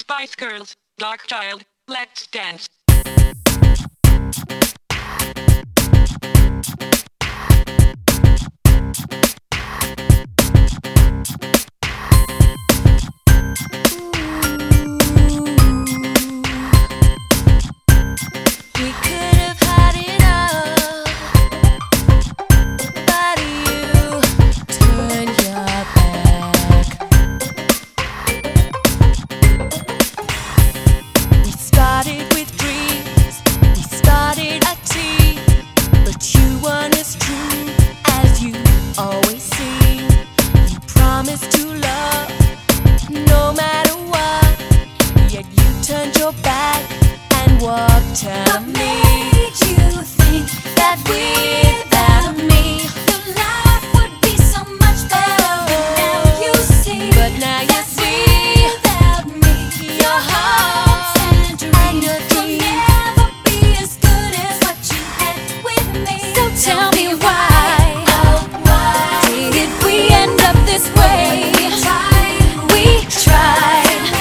Spice Girls, Darkchild, Let's Dance. To love, no matter what, yet you turned your back and walked out of me. What made you think that without me your life would be so much better? But now you see, without me your hopes and dreams will never be as good as what you had with me. So tell me why, oh why did we end up this way? We tried.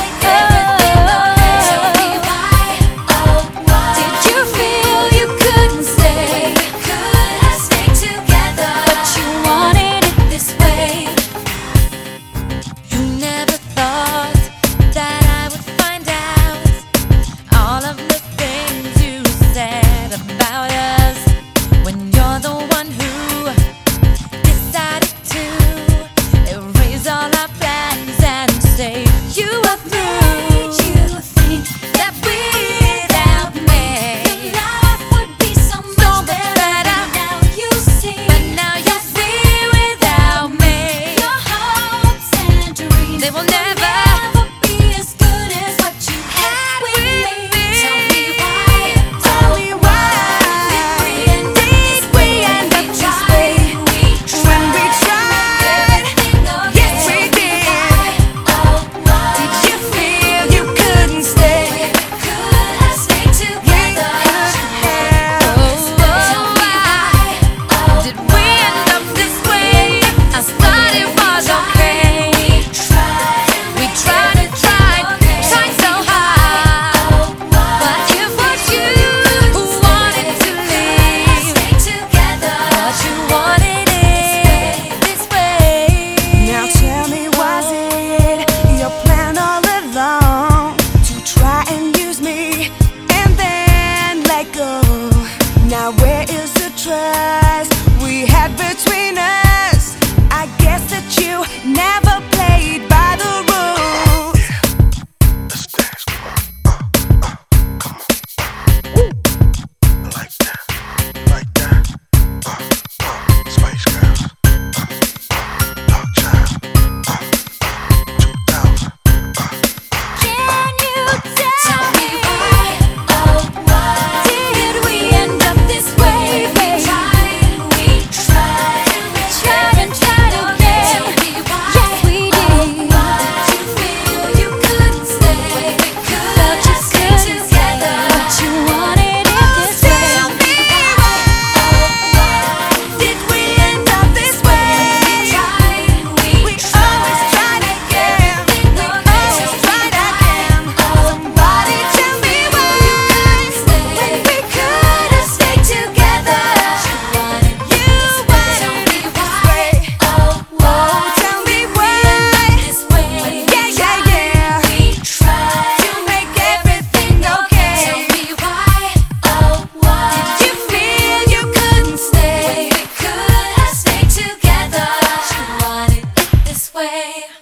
They will never be as good as what you had with me. Tell me why, tell me why did we end up this way? When we tried, yes we did. Did you feel you couldn't stay? Could have stayed together. Tell me why did we end up this way? I thought it was okay. Now where is the trust we had between us? I guess that you never played by the rules. Let's dance, come on, like that, Spice Girls, Darkchild, 2000. Can you tell me why, oh why did we end up this way, baby? We tried and tried again. Tell me why, Yes we did. why did you feel you couldn't stay? We could have stayed together, but you wanted it this way. Tell me why, oh why Did we end up this way? we always tried again. We always tried again. Somebody tell me why when we could have stayed together. You wanted it this way. oh why Tell me why. this way? Yeah. We tried To make everything okay. Tell me why, oh why Did you feel you couldn't stay? we could have stayed together? You wanted it this way.